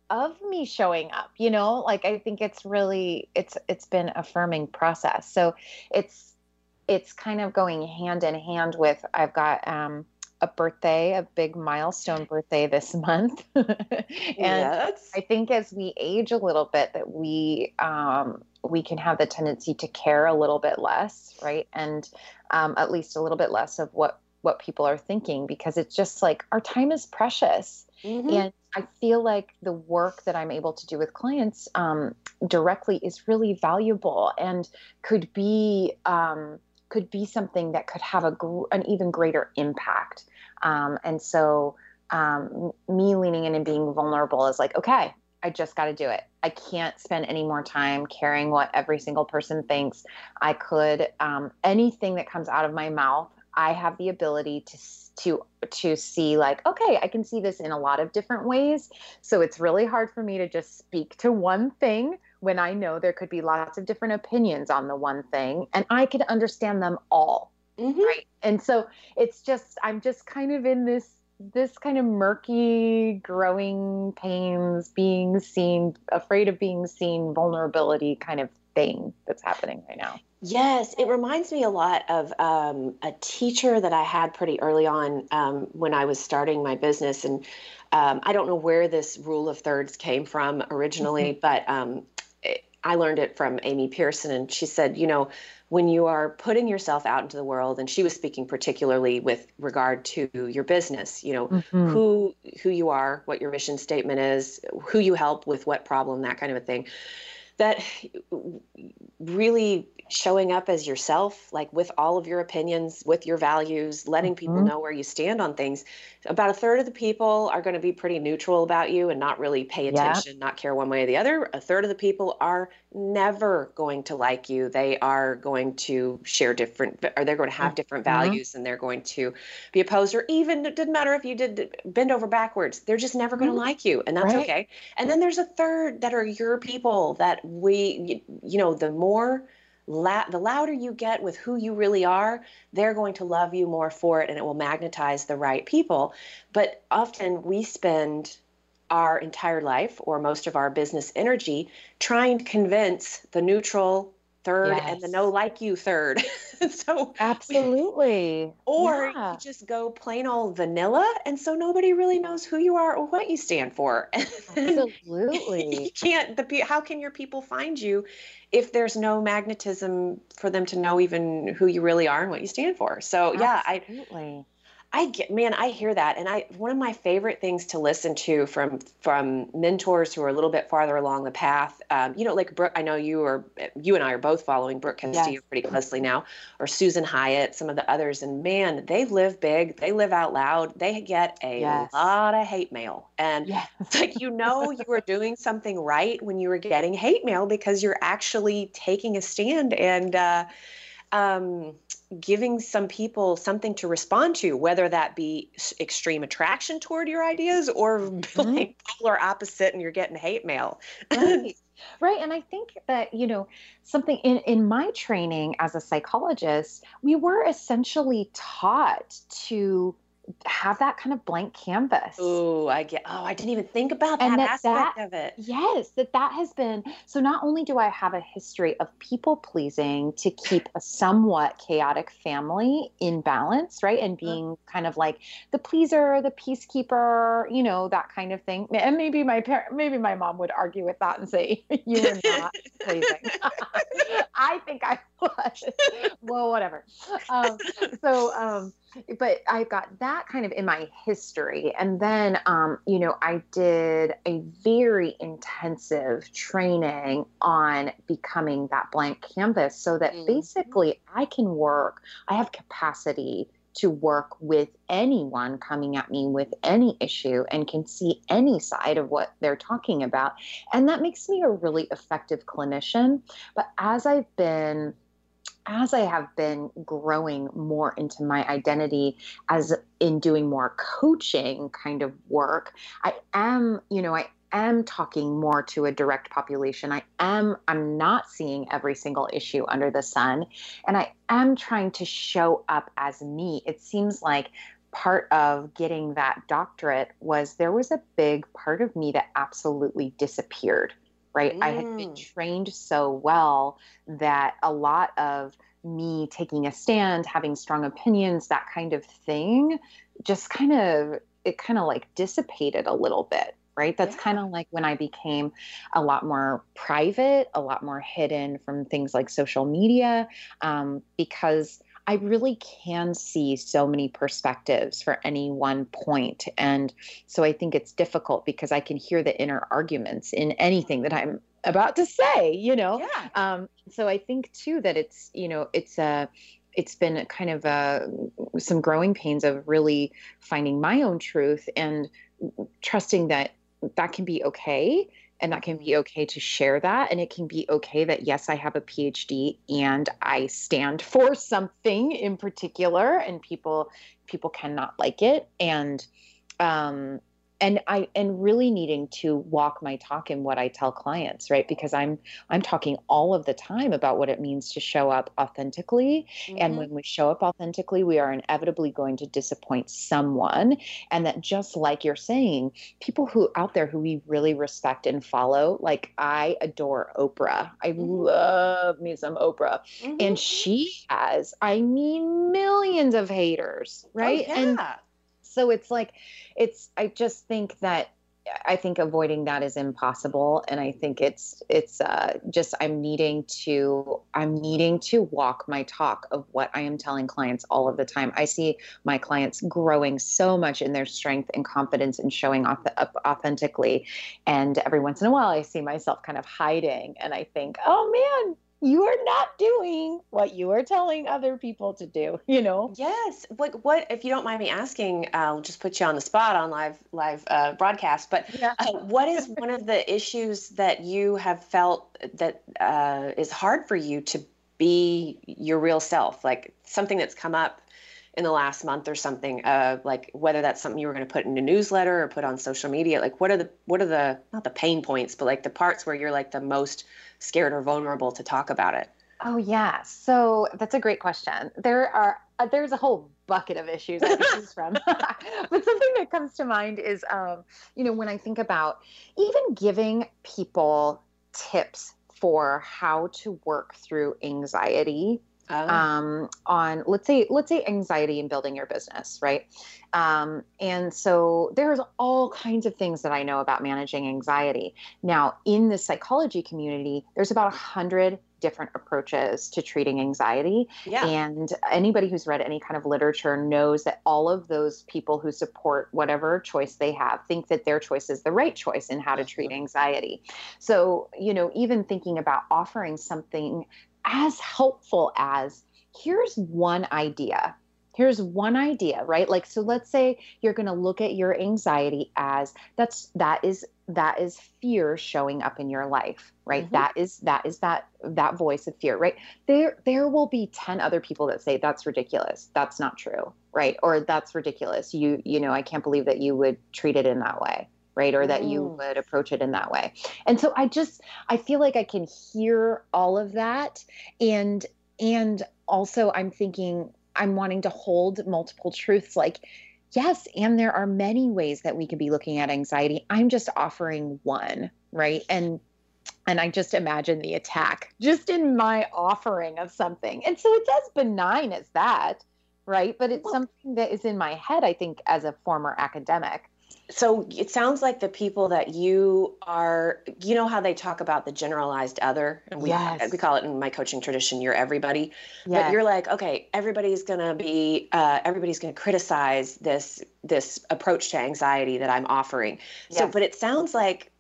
of me showing up, you know, like, I think it's really, it's, it's been affirming process. So it's, it's kind of going hand in hand with, I've got, um, a birthday, a big milestone birthday this month. and Yes. I think as we age a little bit that we, um, we can have the tendency to care a little bit less. Right. And, um, at least a little bit less of what, what people are thinking, because it's just like our time is precious. Mm-hmm. And I feel like the work that I'm able to do with clients, um, directly is really valuable and could be, um, could be something that could have a gr- an even greater impact. Um, and so, um, me leaning in and being vulnerable is like, okay, I just got to do it. I can't spend any more time caring what every single person thinks. I could, um, anything that comes out of my mouth, I have the ability to, to, to see like, okay, I can see this in a lot of different ways. So it's really hard for me to just speak to one thing when I know there could be lots of different opinions on the one thing, and I can understand them all. Mm-hmm. Right. And so it's just, I'm just kind of in this, this kind of murky, growing pains, being seen, afraid of being seen, vulnerability kind of thing that's happening right now. Yes, it reminds me a lot of um, a teacher that I had pretty early on um, when I was starting my business. And um, I don't know where this rule of thirds came from originally, mm-hmm. but um, it, I learned it from Amy Pearson. And she said, you know, when you are putting yourself out into the world, and she was speaking particularly with regard to your business, you know, mm-hmm. who who you are, what your mission statement is, who you help with what problem, that kind of a thing, that really showing up as yourself, like with all of your opinions, with your values, letting mm-hmm. people know where you stand on things. About a third of the people are going to be pretty neutral about you and not really pay attention, yeah. not care one way or the other. A third of the people are never going to like you. They are going to share different, or they're going to have different mm-hmm. values, and they're going to be opposed, or even it didn't matter if you did bend over backwards. They're just never going to mm-hmm. like you. And that's right. okay. And then there's a third that are your people that we, you know, the more La- the louder you get with who you really are, they're going to love you more for it, and it will magnetize the right people. But often we spend our entire life, or most of our business energy, trying to convince the neutral third yes. and the no like you third. So absolutely. We, or yeah. you just go plain old vanilla, and so nobody really knows who you are or what you stand for. Absolutely. You can't, the, how can your people find you if there's no magnetism for them to know even who you really are and what you stand for? So yeah, absolutely. I I get, man, I hear that. And I, one of my favorite things to listen to from, from mentors who are a little bit farther along the path, um, you know, like Brooke, I know you are, you and I are both following Brooke Castillo yes. pretty closely now, or Susan Hyatt, some of the others. And man, they live big, they live out loud. They get a yes. lot of hate mail. And yes. it's like, you know, you were doing something right when you were getting hate mail, because you're actually taking a stand and, uh, um, giving some people something to respond to, whether that be extreme attraction toward your ideas or mm-hmm. like polar opposite and you're getting hate mail. Right. Right. And I think that, you know, something in, in my training as a psychologist, we were essentially taught to have that kind of blank canvas. Oh, I get, oh, I didn't even think about that, that aspect that, of it. Yes, that that has been, so not only do I have a history of people pleasing to keep a somewhat chaotic family in balance, right? And being uh-huh. kind of like the pleaser, the peacekeeper, you know, that kind of thing. And maybe my parent, maybe my mom would argue with that and say, you were not pleasing. I think I was. Well, whatever. Um, so, um, but I've got that kind of in my history. And then, um, you know, I did a very intensive training on becoming that blank canvas so that mm-hmm. basically I can work, I have capacity to work with anyone coming at me with any issue and can see any side of what they're talking about. And that makes me a really effective clinician. But as I've been As I have been growing more into my identity as in doing more coaching kind of work, I am, you know, I am talking more to a direct population. I am, I'm not seeing every single issue under the sun, and I am trying to show up as me. It seems like part of getting that doctorate was there was a big part of me that absolutely disappeared, right? Mm. I had been trained so well that a lot of me taking a stand, having strong opinions, that kind of thing, just kind of, it kind of like dissipated a little bit, right? That's yeah. kind of like when I became a lot more private, a lot more hidden from things like social media, um, because I really can see so many perspectives for any one point. And so I think it's difficult because I can hear the inner arguments in anything that I'm about to say, you know? Yeah. Um, so I think too that it's, you know, it's a, it's been kind of uh, some growing pains of really finding my own truth and trusting that that can be okay. And that can be okay to share that. And it can be okay that, yes, I have a P H D and I stand for something in particular, and people, people cannot like it. And, um, and I, and really needing to walk my talk in what I tell clients, right? Because I'm, I'm talking all of the time about what it means to show up authentically. Mm-hmm. And when we show up authentically, we are inevitably going to disappoint someone. And that, just like you're saying, people who out there who we really respect and follow, like I adore Oprah. I mm-hmm. love me some Oprah. Mm-hmm. And she has, I mean, millions of haters, right? Oh, yeah. And so it's like, it's, I just think that, I think avoiding that is impossible. And I think it's, it's uh, just, I'm needing to, I'm needing to walk my talk of what I am telling clients all of the time. I see my clients growing so much in their strength and confidence and showing off up authentically. And every once in a while I see myself kind of hiding, and I think, oh man, you are not doing what you are telling other people to do, you know? Yes. What, what, if you don't mind me asking, I'll just put you on the spot on live, live uh, broadcast, but yeah. uh, what is one of the issues that you have felt that uh, is hard for you to be your real self? Like something that's come up in the last month or something, uh, like whether that's something you were going to put in a newsletter or put on social media, like what are the, what are the, not the pain points, but like the parts where you're like the most scared or vulnerable to talk about it? Oh yeah. So that's a great question. There are, uh, there's a whole bucket of issues I can choose from, but something that comes to mind is, um, you know, when I think about even giving people tips for how to work through anxiety, Oh. Um, on, let's say, let's say anxiety in building your business, right? Um, and so there's all kinds of things that I know about managing anxiety. Now, in the psychology community, there's about a hundred different approaches to treating anxiety. Yeah. And anybody who's read any kind of literature knows that all of those people who support whatever choice they have think that their choice is the right choice in how to treat anxiety. So, you know, even thinking about offering something as helpful as, here's one idea. Here's one idea, right? Like, so let's say you're going to look at your anxiety as that's, that is, that is fear showing up in your life, right? Mm-hmm. That is, that is that, that voice of fear, right? There, there will be ten other people that say that's ridiculous. That's not true, right? Or that's ridiculous. You, you know, I can't believe that you would treat it in that way. Right. Or that you would approach it in that way. And so I just, I feel like I can hear all of that. And, and also I'm thinking, I'm wanting to hold multiple truths, like, yes, and there are many ways that we could be looking at anxiety. I'm just offering one, right? And, and I just imagine the attack just in my offering of something. And so it's as benign as that, right? But it's something that is in my head, I think, as a former academic. So it sounds like the people that you are, you know how they talk about the generalized other, and we yes. we call it in my coaching tradition, you're everybody. Yes. But you're like, okay, everybody's gonna be, uh, everybody's gonna criticize this this approach to anxiety that I'm offering. Yes. So, but it sounds like,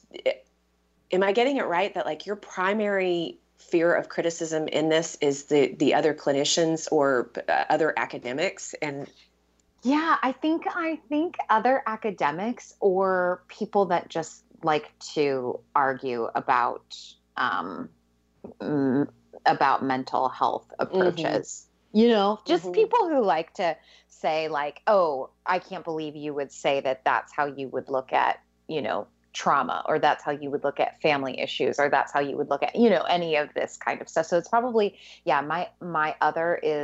am I getting it right that like your primary fear of criticism in this is the the other clinicians or uh, other academics? And Yeah, I think I think other academics or people that just like to argue about um, mm, about mental health approaches. Mm-hmm. You know, just mm-hmm. people who like to say like, "Oh, I can't believe you would say that that's how you would look at, you know, trauma, or that's how you would look at family issues, or that's how you would look at, you know, any of this kind of stuff." So it's probably, yeah, my my other is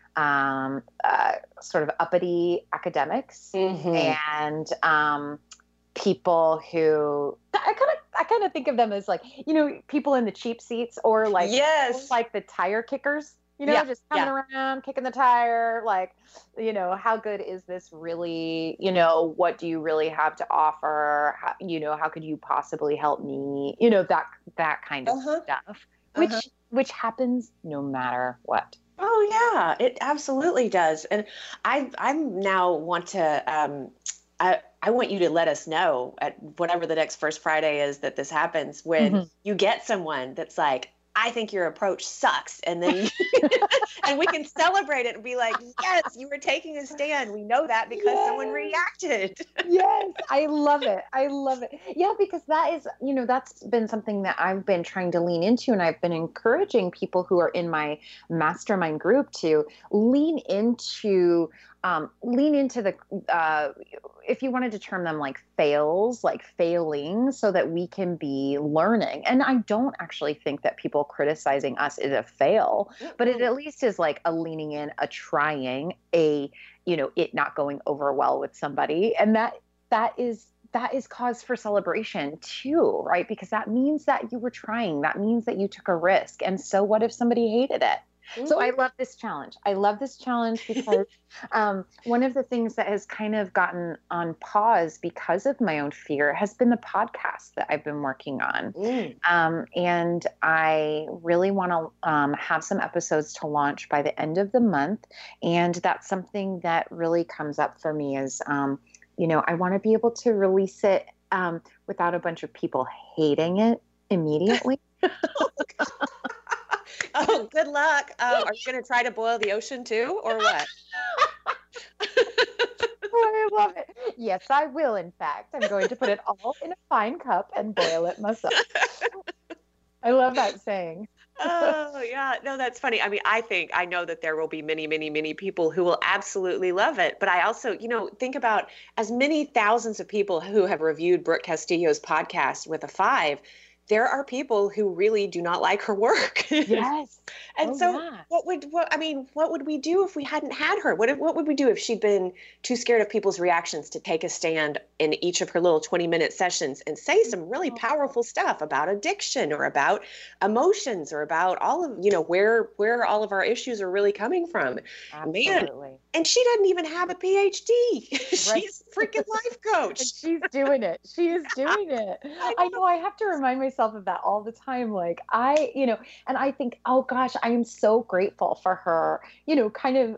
um, uh, sort of uppity academics Mm-hmm. and um, people who I kind of I kind of think of them as like, you know, people in the cheap seats or like Yes. like the tire kickers, you know, Yeah, just coming yeah. around, kicking the tire, like, you know, how good is this really, you know, what do you really have to offer? How, you know, how could you possibly help me? You know, that that kind of Uh-huh. stuff, which Uh-huh. which happens no matter what. Oh yeah, it absolutely does. And I I now want to um I I want you to let us know at whatever the next first Friday is that this happens when Mhm. you get someone that's like, I think your approach sucks, and then and we can celebrate it and be like, yes, you were taking a stand. We know that because someone Yes. reacted. Yes, I love it. I love it. Yeah, because that is, you know, that's been something that I've been trying to lean into, and I've been encouraging people who are in my mastermind group to lean into, um, lean into the, uh, if you wanted to term them like fails, like failing, so that we can be learning. And I don't actually think that people criticizing us is a fail, but it at least is like a leaning in, a trying, a, you know, it not going over well with somebody. And that, that is, that is cause for celebration too, right? Because that means that you were trying, that means that you took a risk. And so what if somebody hated it? Mm-hmm. So I love this challenge. I love this challenge because um, one of the things that has kind of gotten on pause because of my own fear has been the podcast that I've been working on. Mm. Um, and I really want to um, have some episodes to launch by the end of the month. And that's something that really comes up for me is, um, you know, I want to be able to release it um, without a bunch of people hating it immediately. Oh, good luck. Um, are you going to try to boil the ocean too, or what? Oh, I love it. Yes, I will. In fact, I'm going to put it all in a fine cup and boil it myself. I love that saying. Oh, yeah. No, that's funny. I mean, I think, I know that there will be many, many, many people who will absolutely love it. But I also, you know, think about as many thousands of people who have reviewed Brooke Castillo's podcast with a five. There are people who really do not like her work. Yes. And Oh, so yeah. what would, what, I mean, what would we do if we hadn't had her? What, what would we do if she'd been too scared of people's reactions to take a stand in each of her little twenty minute sessions and say some really powerful stuff about addiction or about emotions or about all of, you know, where, where all of our issues are really coming from. Man. Absolutely. And she doesn't even have a P H D. She's Right. a freaking life coach. And she's doing it. She is doing it. I know. I have to remind myself of that all the time. Like I, you know, and I think, oh gosh, I am so grateful for her, you know, kind of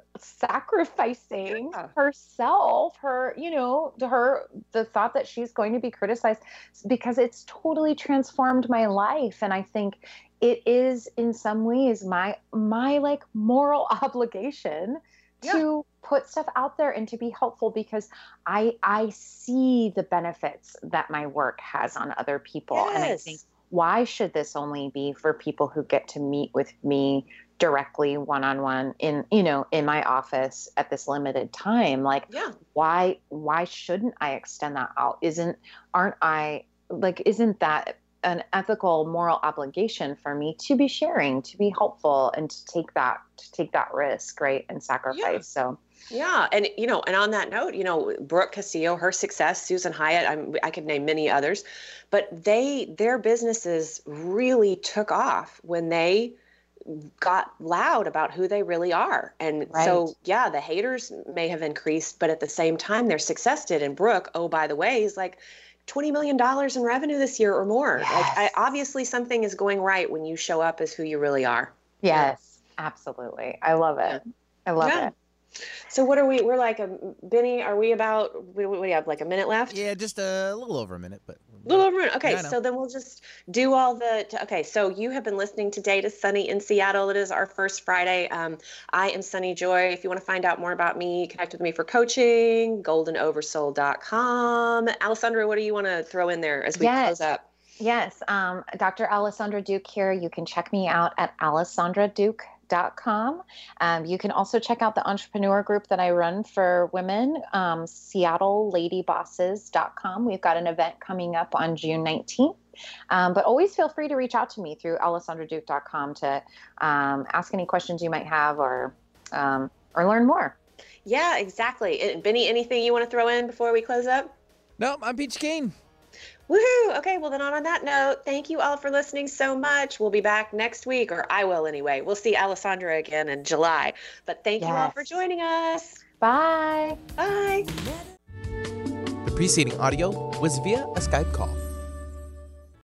sacrificing Yeah. herself, her, you know, to her, the thought that she's going to be criticized because it's totally transformed my life. And I think it is in some ways my, my like moral obligation Yeah. to put stuff out there and to be helpful because I I see the benefits that my work has on other people. And I Yes. think, why should this only be for people who get to meet with me directly one-on-one in, you know, in my office at this limited time? Like, Yeah. why why shouldn't I extend that out? Isn't aren't I like isn't that an ethical moral obligation for me to be sharing, to be helpful, and to take that to take that risk, right, and sacrifice. Yeah. So Yeah. And, you know, and on that note, you know, Brooke Castillo, her success, Susan Hyatt, I'm, I could name many others, but they, their businesses really took off when they got loud about who they really are. And Right. so, yeah, the haters may have increased, but at the same time, their success did. And Brooke, oh, by the way, is like twenty million dollars in revenue this year or more. Yes. Like, I, obviously something is going right when you show up as who you really are. yes, absolutely. I love it. I love Yeah. it. So what are we, we're like, a, Benny, are we about, what, what do you have, like a minute left? Yeah, just a little over a minute, but A little over. Okay, Yeah, I know. so then we'll just do all the. Okay, so you have been listening today to Sunny in Seattle. It is our first Friday. Um, I am Sunny Joy. If you want to find out more about me, connect with me for coaching. golden oversoul dot com. Alessandra, what do you want to throw in there as we Yes. close up? Yes, um, Doctor Alessandra Duke here. You can check me out at alessandra duke dot com. Um, you can also check out the entrepreneur group that I run for women, um, seattle lady bosses dot com. We've got an event coming up on June nineteenth. Um, but always feel free to reach out to me through alessandra duke dot com to um, ask any questions you might have or um, or learn more. Yeah, exactly. And Benny, anything you want to throw in before we close up? No, I'm Peach Kane. Woohoo! Okay, well then on that note, thank you all for listening so much. We'll be back next week, or I will anyway. We'll see Alessandra again in July. But thank Yes. you all for joining us. Bye. Bye. The preceding audio was via a Skype call.